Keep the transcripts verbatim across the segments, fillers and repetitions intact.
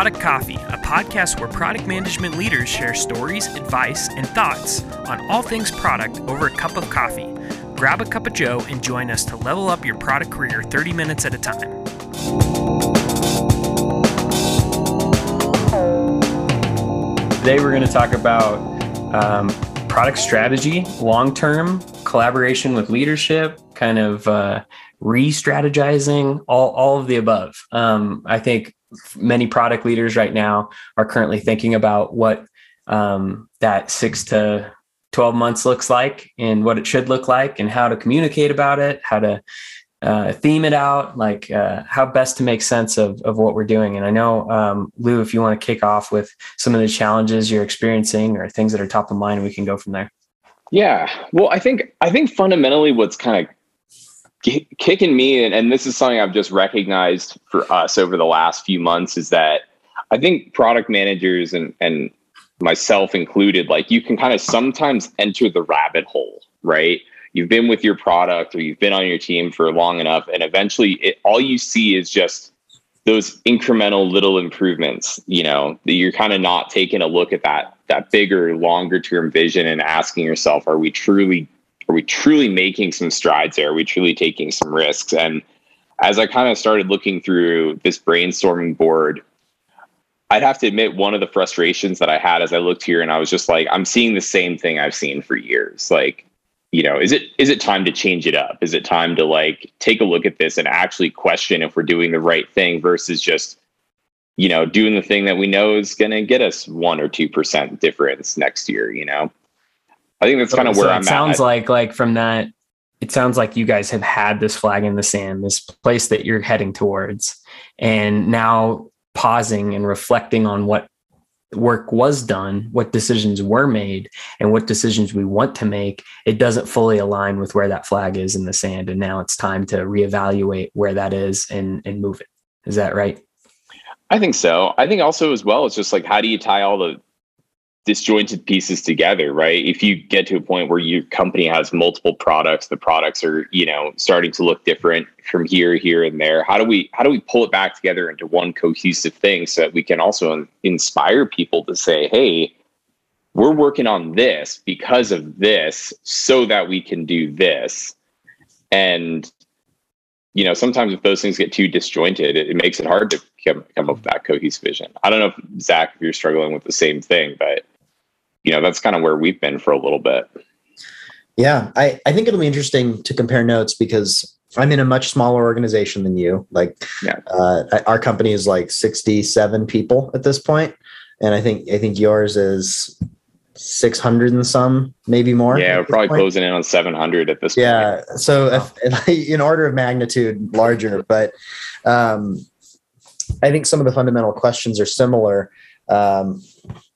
Product Coffee, a podcast where product management leaders share stories, advice, and thoughts on all things product over a cup of coffee. Grab a cup of joe and join us to level up your product career thirty minutes at a time. Today we're going to talk about um, product strategy, long-term collaboration with leadership, kind of uh, re-strategizing, all, all of the above. Um, I think many product leaders right now are currently thinking about what um, that six to twelve months looks like and what it should look like and how to communicate about it, how to uh, theme it out, like uh, how best to make sense of, of what we're doing. And I know, um, Lou, if you want to kick off with some of the challenges you're experiencing or things that are top of mind, we can go from there. Yeah. Well, I think, I think fundamentally what's kind of kicking me, and, and this is something I've just recognized for us over the last few months, is that I think product managers and, and myself included, like you can kind of sometimes enter the rabbit hole, right? You've been with your product or you've been on your team for long enough, and eventually it, all you see is just those incremental little improvements, you know, that you're kind of not taking a look at that, that bigger, longer term vision and asking yourself, are we truly Are we truly making some strides there? Are we truly taking some risks? And as I kind of started looking through this brainstorming board, I'd have to admit one of the frustrations that I had as I looked here, and I was just like, I'm seeing the same thing I've seen for years. Like, you know, is it is it time to change it up? Is it time to like take a look at this and actually question if we're doing the right thing versus just, you know, doing the thing that we know is going to get us one or two percent difference next year, you know? I think that's kind of where so I'm it sounds at. like, like from that, it sounds like you guys have had this flag in the sand, this place that you're heading towards, and now pausing and reflecting on what work was done, what decisions were made, and what decisions we want to make. It doesn't fully align with where that flag is in the sand. And now it's time to reevaluate where that is and, and move it. Is that right? I think so. I think also as well, it's just like, how do you tie all the disjointed pieces together, right? If you get to a point where your company has multiple products, the products are, you know, starting to look different from here, here, and there. How do we, how do we pull it back together into one cohesive thing so that we can also inspire people to say, hey, we're working on this because of this so that we can do this. And, you know, sometimes if those things get too disjointed, it, it makes it hard to come, come up with that cohesive vision. I don't know if Zach, if you're struggling with the same thing, but you know, that's kind of where we've been for a little bit. Yeah, I, I think it'll be interesting to compare notes because I'm in a much smaller organization than you. Like, yeah. uh, our company is like sixty-seven people at this point, and I think I think yours is six hundred and some, maybe more. Yeah, we're probably point. closing in on seven hundred at this yeah, point. Yeah, so wow. if, in order of magnitude larger, but um, I think some of the fundamental questions are similar. Um,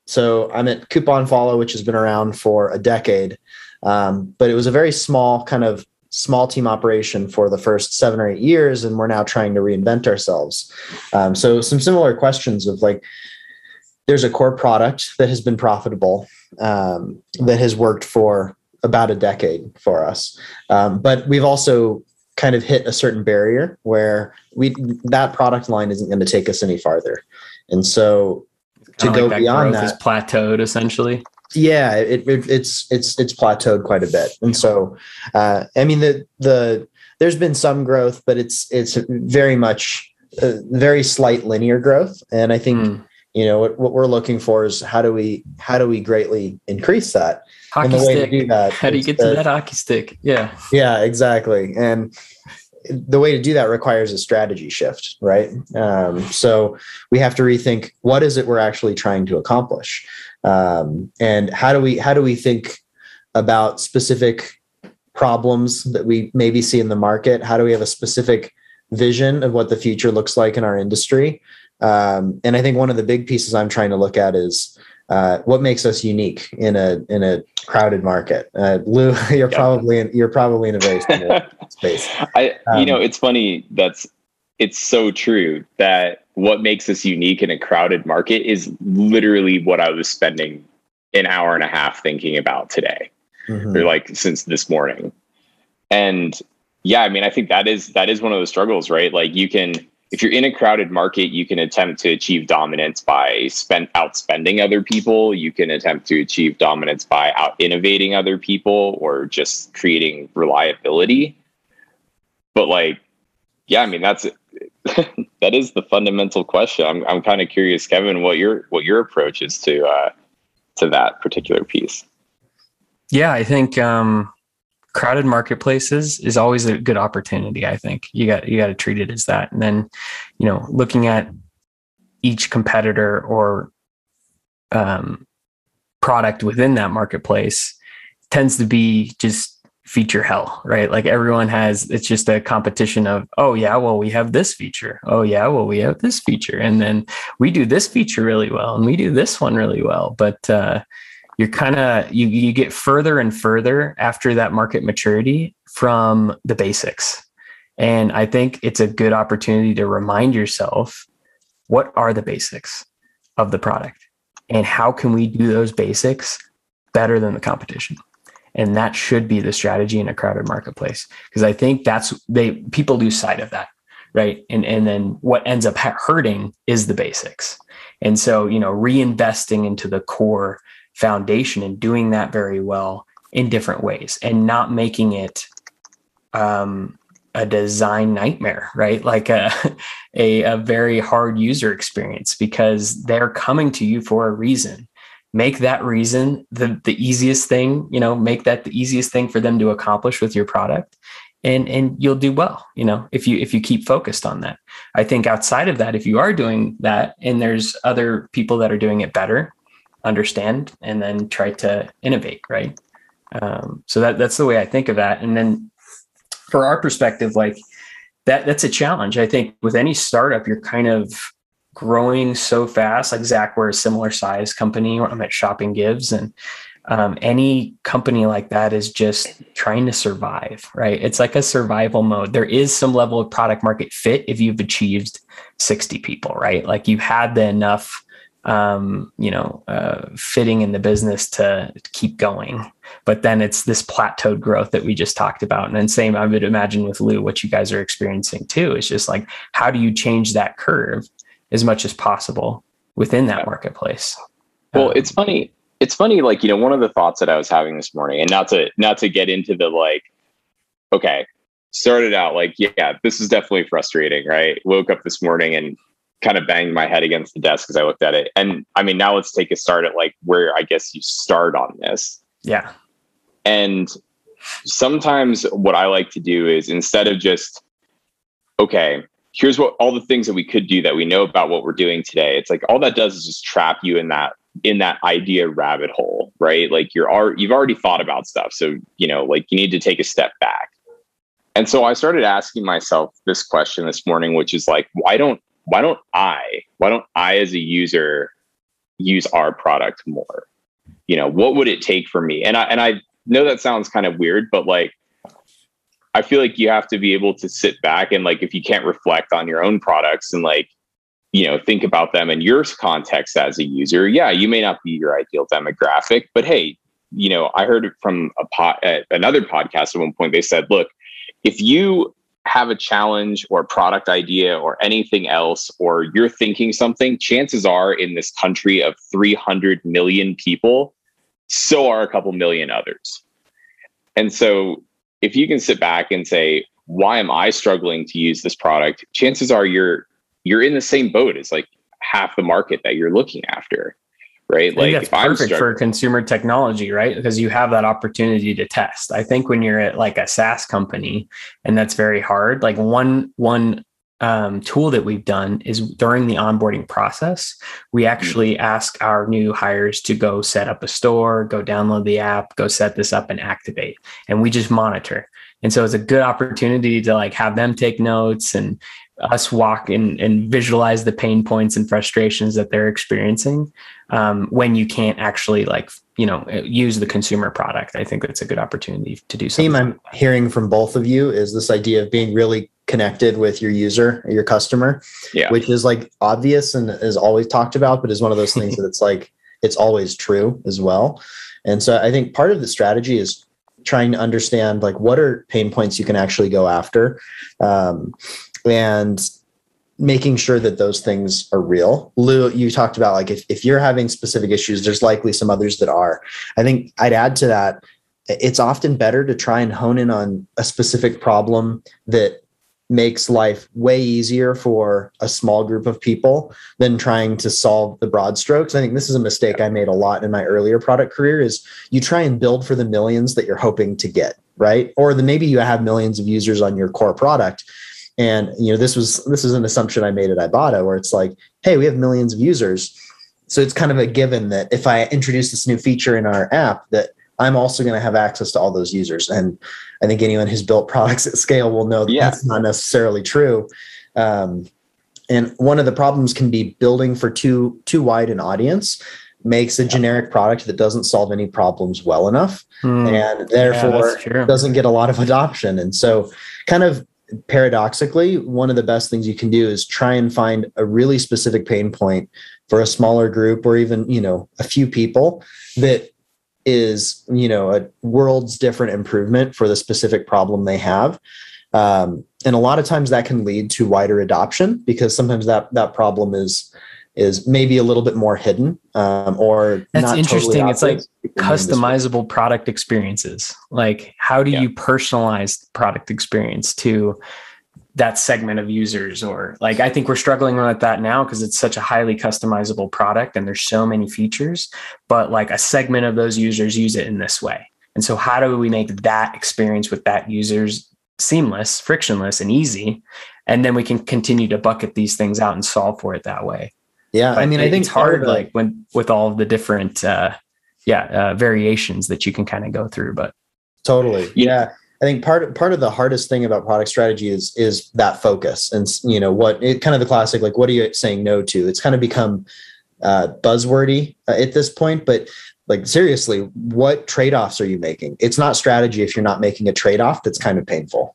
So I'm at Coupon Follow, which has been around for a decade, um, but it was a very small kind of small team operation for the first seven or eight years, and we're now trying to reinvent ourselves. Um, so some similar questions of like, there's a core product that has been profitable, um, that has worked for about a decade for us, um, but we've also kind of hit a certain barrier where we that product line isn't going to take us any farther, and so. To go like beyond that, is plateaued essentially. Yeah, it, it, it's it's it's plateaued quite a bit, and so uh, I mean the the there's been some growth, but it's it's very much uh, very slight linear growth, and I think mm. you know what, what we're looking for is how do we how do we greatly increase that? Hockey and the way stick. to do that, how do you get to that hockey stick? Yeah, yeah, exactly, and. The way to do that requires a strategy shift, right? Um, so we have to rethink what is it we're actually trying to accomplish, um, and how do we how do we think about specific problems that we maybe see in the market? How do we have a specific vision of what the future looks like in our industry? Um, and I think one of the big pieces I'm trying to look at is uh, what makes us unique in a in a crowded market. Uh, Lou, you're yep. probably in, you're probably in a very similar space. I, um, you know, it's funny. That's it's so true that what makes us unique in a crowded market is literally what I was spending an hour and a half thinking about today, mm-hmm. or like since this morning. And yeah, I mean, I think that is that is one of the struggles, right? Like you can if you're in a crowded market, you can attempt to achieve dominance by spend outspending other people. You can attempt to achieve dominance by out innovating other people or just creating reliability. But like, yeah, I mean, that's that is the fundamental question. I'm I'm kind of curious, Kevin, what your what your approach is to uh, to that particular piece. Yeah, I think um, crowded marketplaces is always a good opportunity. I think you got you got to treat it as that, and then, you know, looking at each competitor or um, product within that marketplace tends to be just feature hell, right? Like everyone has, it's just a competition of, oh yeah, well, we have this feature. Oh yeah, well, we have this feature. And then we do this feature really well. And we do this one really well. But uh, you're kind of, you, you get further and further after that market maturity from the basics. And I think it's a good opportunity to remind yourself, what are the basics of the product? And how can we do those basics better than the competition? And that should be the strategy in a crowded marketplace, because I think that's they people lose sight of that, right? And and then what ends up hurting is the basics. And so, you know, reinvesting into the core foundation and doing that very well in different ways, and not making it um, a design nightmare, right? Like a, a a very hard user experience, because they're coming to you for a reason. Make that reason the, the easiest thing, you know, make that the easiest thing for them to accomplish with your product, and, and you'll do well, you know, if you, if you keep focused on that. I think outside of that, if you are doing that and there's other people that are doing it better, understand, and then try to innovate. Right. Um, so that, that's the way I think of that. And then for our perspective, like that, that's a challenge. I think with any startup, you're kind of growing so fast. Like Zach, we're a similar size company. I'm at Shopping Gives, and um, any company like that is just trying to survive, right? It's like a survival mode. There is some level of product market fit if you've achieved sixty people, right? Like you've had the enough, um, you know, uh, fitting in the business to keep going. But then it's this plateaued growth that we just talked about. And then same, I would imagine with Lou, what you guys are experiencing too, is just like, how do you change that curve as much as possible within that marketplace? Well, um, it's funny. It's funny, like, you know, one of the thoughts that I was having this morning, and not to, not to get into the, like, okay, started out like, yeah, this is definitely frustrating, right? Woke up this morning and kind of banged my head against the desk as I looked at it. And I mean, now let's take a start at like where I guess you start on this. Yeah. And sometimes what I like to do is, instead of just, okay, here's what all the things that we could do that we know about what we're doing today. It's like, all that does is just trap you in that, in that idea rabbit hole, right? Like you're already, you've already thought about stuff. So, you know, like you need to take a step back. And so I started asking myself this question this morning, which is like, why don't, why don't I, why don't I as a user use our product more? You know, what would it take for me? And I, and I know that sounds kind of weird, but like, I feel like you have to be able to sit back and, like, if you can't reflect on your own products and, like, you know, think about them in your context as a user. Yeah, you may not be your ideal demographic, but hey, you know, I heard it from a pod, uh, another podcast at one point. They said, look, if you have a challenge or product idea or anything else, or you're thinking something, chances are in this country of three hundred million people, so are a couple million others. And so if you can sit back and say, why am I struggling to use this product? Chances are you're, you're in the same boat as like half the market that you're looking after, right? Like that's perfect for consumer technology, right? Because you have that opportunity to test. I think when you're at like a SaaS company, and that's very hard, like one, one um, tool that we've done is during the onboarding process, we actually ask our new hires to go set up a store, go download the app, go set this up and activate. And we just monitor. And so it's a good opportunity to like have them take notes and us walk in and visualize the pain points and frustrations that they're experiencing um, when you can't actually like, you know, use the consumer product. I think that's a good opportunity to do something. The theme I'm hearing from both of you is this idea of being really connected with your user, your customer, yeah. which is like obvious and is always talked about, but is one of those things that it's like, it's always true as well. And so I think part of the strategy is trying to understand like what are pain points you can actually go after. Um, and making sure that those things are real. Lou, you talked about like if, if you're having specific issues, there's likely some others that are. I think I'd add to that, it's often better to try and hone in on a specific problem that makes life way easier for a small group of people than trying to solve the broad strokes. I think this is a mistake I made a lot in my earlier product career is you try and build for the millions that you're hoping to get, right? Or the, maybe you have millions of users on your core product. And, you know, this was, this is an assumption I made at Ibotta where it's like, hey, we have millions of users. So it's kind of a given that if I introduce this new feature in our app, that I'm also going to have access to all those users. And I think anyone who's built products at scale will know that yeah. that's not necessarily true. Um, and one of the problems can be building for too, too wide an audience makes a yeah. generic product that doesn't solve any problems well enough. Hmm. And therefore yeah, doesn't get a lot of adoption. And so kind of paradoxically, one of the best things you can do is try and find a really specific pain point for a smaller group or even, you know, a few people that is, you know, a world's different improvement for the specific problem they have. Um, and a lot of times that can lead to wider adoption because sometimes that, that problem is, is maybe a little bit more hidden um, or that's not interesting. Totally it's like customizable product experiences. Like how do yeah. you personalize product experience to that segment of users? Or like, I think we're struggling with that now because it's such a highly customizable product and there's so many features, but like a segment of those users use it in this way. And so how do we make that experience with that users seamless, frictionless, and easy? And then we can continue to bucket these things out and solve for it that way. Yeah. But I mean, I think it's hard, the, like when, with all of the different, uh, yeah, uh, variations that you can kind of go through, but totally. Yeah. I think part part of the hardest thing about product strategy is is that focus, and you know what it kind of the classic like what are you saying no to? It's kind of become uh, buzzwordy uh, at this point, but like seriously, what trade-offs are you making? It's not strategy if you're not making a trade-off that's kind of painful.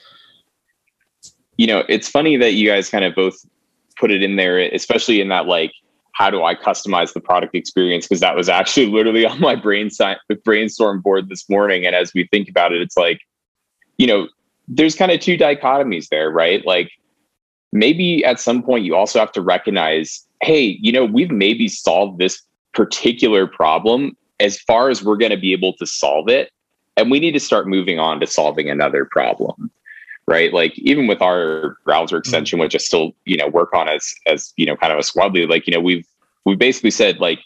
You know, it's funny that you guys kind of both put it in there, especially in that like how do I customize the product experience? Because that was actually literally on my brain sci- brainstorm board this morning, and as we think about it, it's like, you know, there's kind of two dichotomies there, right? Like maybe at some point you also have to recognize, hey, you know, we've maybe solved this particular problem as far as we're going to be able to solve it. And we need to start moving on to solving another problem, right? Like even with our browser extension, which I still, you know, work on as, as, you know, kind of a squad lead, like, you know, we've, we basically said like,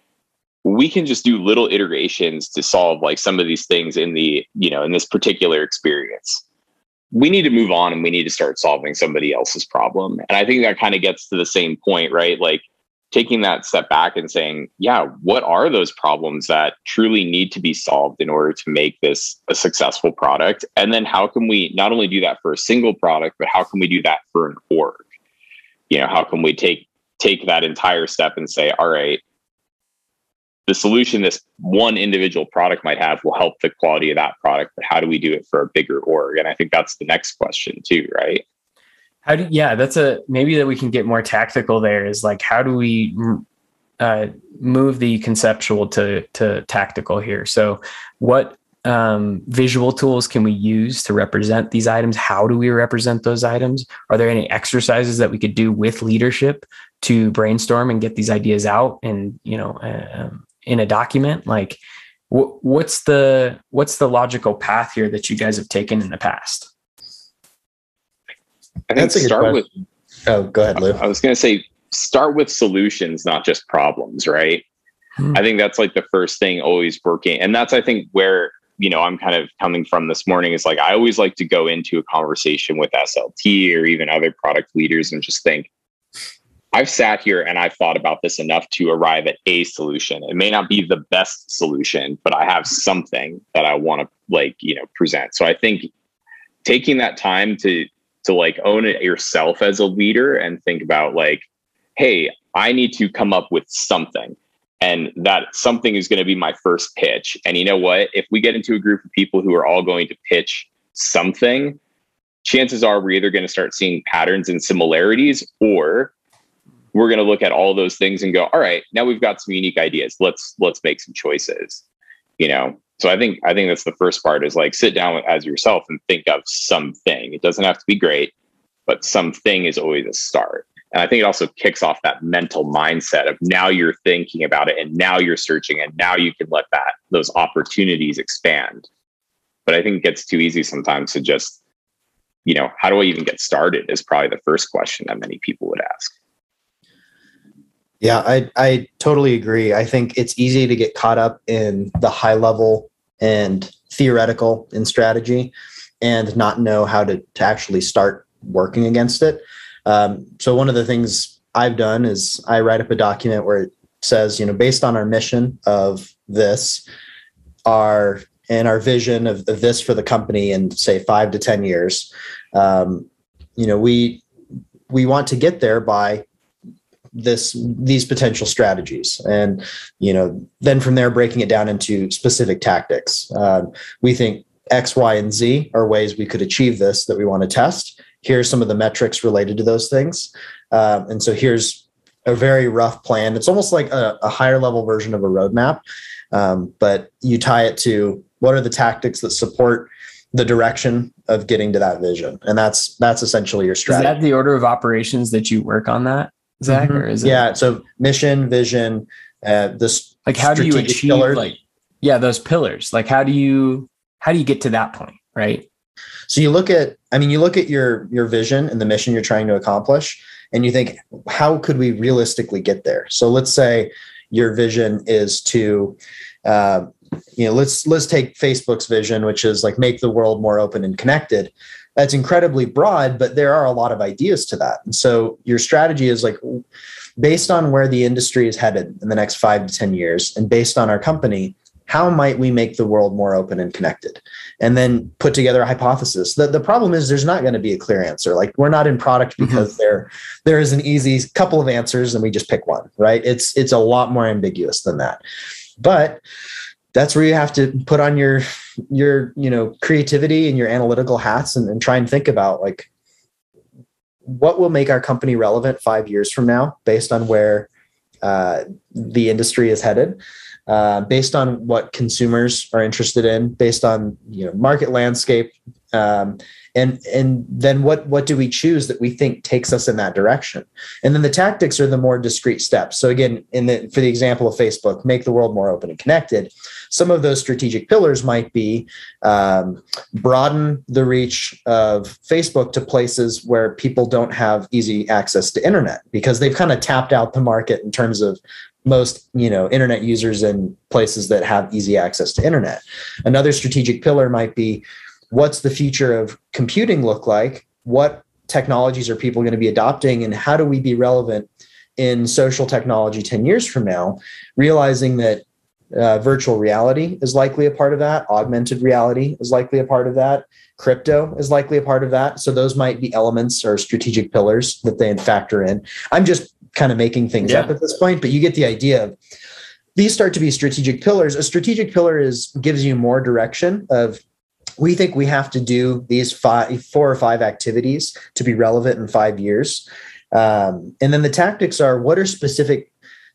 we can just do little iterations to solve like some of these things in the, you know, in this particular experience. We need to move on and we need to start solving somebody else's problem. And I think that kind of gets to the same point, right? Like taking that step back and saying, yeah, what are those problems that truly need to be solved in order to make this a successful product? And then how can we not only do that for a single product, but how can we do that for an org? You know, how can we take, take that entire step and say, all right, the solution this one individual product might have will help the quality of that product, but how do we do it for a bigger org? And I think that's the next question too, right? How do, yeah, that's a, maybe that we can get more tactical there is like, how do we uh, move the conceptual to, to tactical here? So what um, visual tools can we use to represent these items? How do we represent those items? Are there any exercises that we could do with leadership to brainstorm and get these ideas out and, you know, uh, in a document? Like wh- what's the, what's the logical path here that you guys have taken in the past? I think start with, oh, go ahead, Lou. I was going to say, start with solutions, not just problems, right? Hmm. I think that's like the first thing always working. And that's, I think where, you know, I'm kind of coming from this morning is like, I always like to go into a conversation with S L T or even other product leaders and just think, I've sat here and I've thought about this enough to arrive at a solution. It may not be the best solution, but I have something that I want to like, you know, present. So I think taking that time to, to like own it yourself as a leader and think about like, hey, I need to come up with something. And that something is going to be my first pitch. And you know what? If we get into a group of people who are all going to pitch something, chances are we're either going to start seeing patterns and similarities, or we're going to look at all those things and go, all right, now we've got some unique ideas. Let's, let's make some choices, you know? So I think, I think that's the first part is like, sit down as yourself and think of something. It doesn't have to be great. but something is always a start. And I think it also kicks off that mental mindset of now you're thinking about it and now you're searching and now you can let that those opportunities expand. But I think it gets too easy sometimes to just, you know, how do I even get started is probably the first question that many people would ask. Yeah, I, I totally agree. I think it's easy to get caught up in the high level and theoretical in strategy and not know how to, to actually start working against it. Um, so one of the things I've done is I write up a document where it says, you know, based on our mission of this, our and our vision of, of this for the company in say five to ten years, um, you know, we we want to get there by this these potential strategies, and you know, then from there breaking it down into specific tactics. Um, we think X, Y, and Z are ways we could achieve this that we want to test. Here's some of the metrics related to those things. Um, and so here's a very rough plan. It's almost like a, a higher level version of a roadmap, um, but you tie it to what are the tactics that support the direction of getting to that vision. And that's that's essentially your strategy. Is that the order of operations that you work on that, Zach? Mm-hmm. Or is it? Yeah. So mission, vision, uh, this like how do you achieve pillars. like, yeah, those pillars, like how do you, how do you get to that point? Right. So you look at, I mean, you look at your, your vision and the mission you're trying to accomplish, and you think, how could we realistically get there? So let's say your vision is to, uh, you know, let's, let's take Facebook's vision, which is like make the world more open and connected. That's incredibly broad, but there are a lot of ideas to that. And so your strategy is like, based on where the industry is headed in the next five to ten years, and based on our company, how might we make the world more open and connected? And then put together a hypothesis. The, the problem is there's not going to be a clear answer. Like we're not in product because mm-hmm. there, there is an easy couple of answers and we just pick one, right? It's, it's a lot more ambiguous than that. But that's where you have to put on your, your, you know, creativity and your analytical hats and, and try and think about like, what will make our company relevant five years from now based on where uh, the industry is headed. Uh, based on what consumers are interested in, based on you know market landscape, um, and and then what what do we choose that we think takes us in that direction? And then the tactics are the more discrete steps. So again, in the for the example of Facebook, make the world more open and connected. Some of those strategic pillars might be um, broaden the reach of Facebook to places where people don't have easy access to internet because they've kind of tapped out the market in terms of most, you know, internet users in places that have easy access to internet. Another strategic pillar might be, what's the future of computing look like? What technologies are people going to be adopting? And how do we be relevant in social technology ten years from now? Realizing that uh, virtual reality is likely a part of that. Augmented reality is likely a part of that. Crypto is likely a part of that. So those might be elements or strategic pillars that they factor in. I'm just kind of making things yeah. up at this point, but you get the idea of these start to be strategic pillars. A strategic pillar is gives you more direction of, we think we have to do these five, four or five activities to be relevant in five years. Um, and then the tactics are, what are specific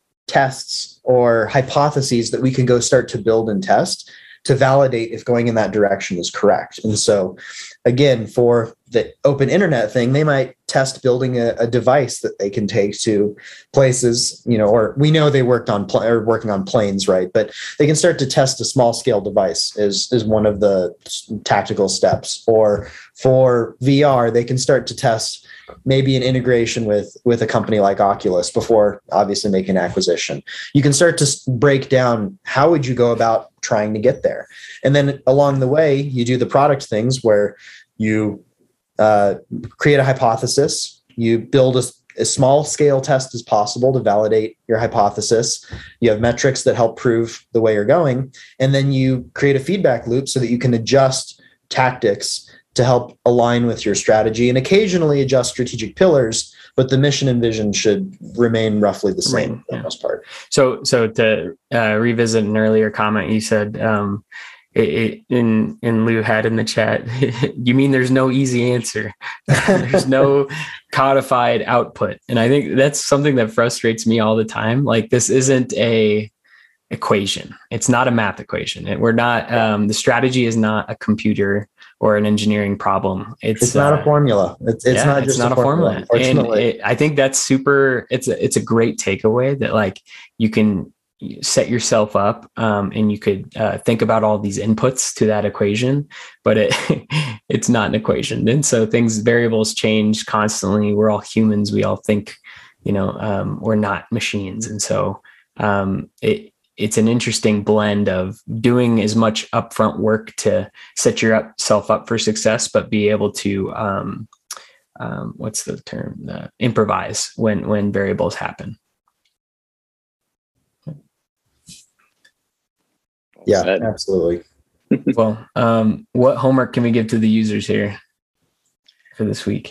tests or hypotheses that we can go start to build and test to validate if going in that direction is correct. And so again, for the open internet thing, they might test building a, a device that they can take to places, you know, or we know they worked on pl- or working on planes, right? But they can start to test a small scale device is, is one of the tactical steps. Or for V R, they can start to test maybe an integration with, with a company like Oculus before obviously making an acquisition. You can start to break down, how would you go about trying to get there? And then along the way, you do the product things where you uh, create a hypothesis, you build a, a small scale test as possible to validate your hypothesis. You have metrics that help prove the way you're going. And then you create a feedback loop so that you can adjust tactics to help align with your strategy and occasionally adjust strategic pillars, but the mission and vision should remain roughly the same right. for the yeah. most part. So, so to uh, revisit an earlier comment, you said um, it, it, in in Lou had in the chat, you mean there's no easy answer, there's no codified output, and I think that's something that frustrates me all the time. Like this isn't a equation. It's not a math equation. It, we're not, um, the strategy is not a computer or an engineering problem. It's, it's not uh, a formula. It's, it's yeah, not it's just not a a formula. formula. And Unfortunately. it, I think that's super, it's a, it's a great takeaway that like you can set yourself up um, and you could uh, think about all these inputs to that equation, but it it's not an equation. And so things, variables change constantly. We're all humans. We all think, you know, um, we're not machines. And so um, it, it's an interesting blend of doing as much upfront work to set yourself up for success, but be able to, um, um, what's the term, uh, improvise when, when variables happen. Yeah, absolutely. Well, um, what homework can we give to the users here for this week?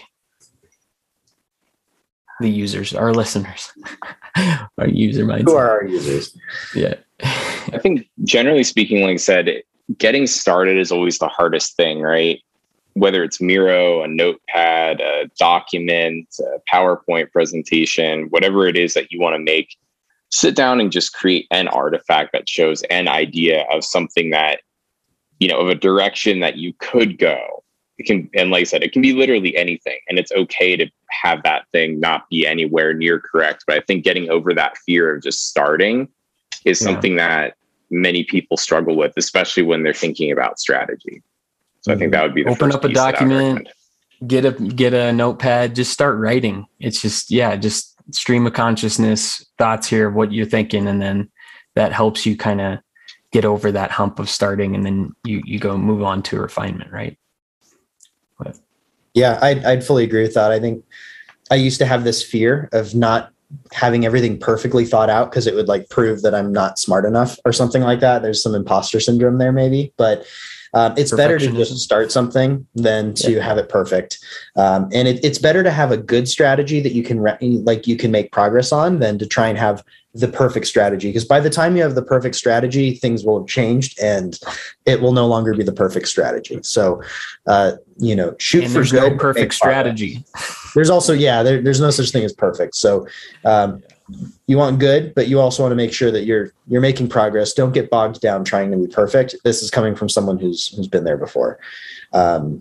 The users, our listeners, our user mindset. Who are our users? Yeah. I think generally speaking, like I said, getting started is always the hardest thing, right? Whether it's Miro, a notepad, a document, a PowerPoint presentation, whatever it is that you want to make, sit down and just create an artifact that shows an idea of something that, you know, of a direction that you could go. It can, and like I said, it can be literally anything, and it's okay to have that thing not be anywhere near correct. But I think getting over that fear of just starting is Yeah. something that many people struggle with, especially when they're thinking about strategy. So I think that would be the Open first up a piece that I would document, recommend. get a get a notepad, just start writing. It's just, yeah, just stream of consciousness, thoughts here of what you're thinking, and then that helps you kind of get over that hump of starting, and then you you go move on to refinement, right? But. Yeah, I'd, I'd fully agree with that. I think I used to have this fear of not having everything perfectly thought out because it would like prove that I'm not smart enough or something like that. There's some imposter syndrome there maybe, but um, it's better to just start something than to yeah. have it perfect. Um, and it, it's better to have a good strategy that you can re- like you can make progress on than to try and have the perfect strategy. Because by the time you have the perfect strategy, things will have changed and it will no longer be the perfect strategy. So, uh, you know, shoot and for there's good. No perfect strategy. There's also, yeah, there, there's no such thing as perfect. So um, you want good, but you also want to make sure that you're you're making progress. Don't get bogged down trying to be perfect. This is coming from someone who's who's been there before. Um,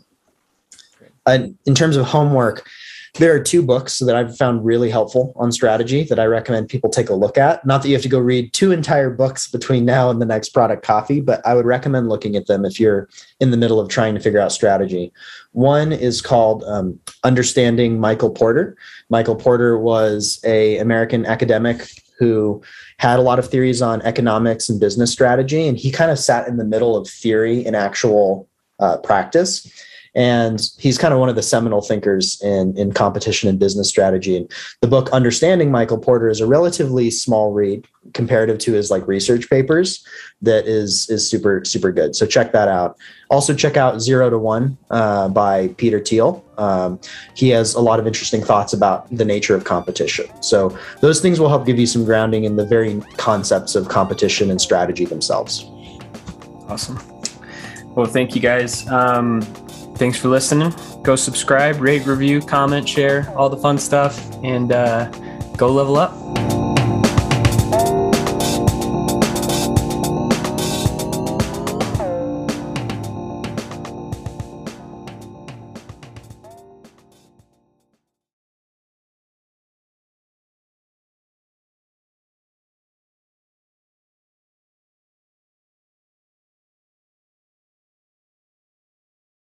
and in terms of homework, there are two books that I've found really helpful on strategy that I recommend people take a look at. Not that you have to go read two entire books between now and the next product coffee, but I would recommend looking at them if you're in the middle of trying to figure out strategy. One is called um, Understanding Michael Porter. Michael Porter was an American academic who had a lot of theories on economics and business strategy, and he kind of sat in the middle of theory and actual uh, practice. And he's kind of one of the seminal thinkers in, in competition and business strategy. And the book Understanding Michael Porter is a relatively small read comparative to his like research papers that is, is super, super good. So check that out. Also check out Zero to One uh, by Peter Thiel. Um, he has a lot of interesting thoughts about the nature of competition. So those things will help give you some grounding in the very concepts of competition and strategy themselves. Awesome. Well, thank you guys. Um, Thanks for listening. Go subscribe, rate, review, comment, share, all the fun stuff, and uh, go level up.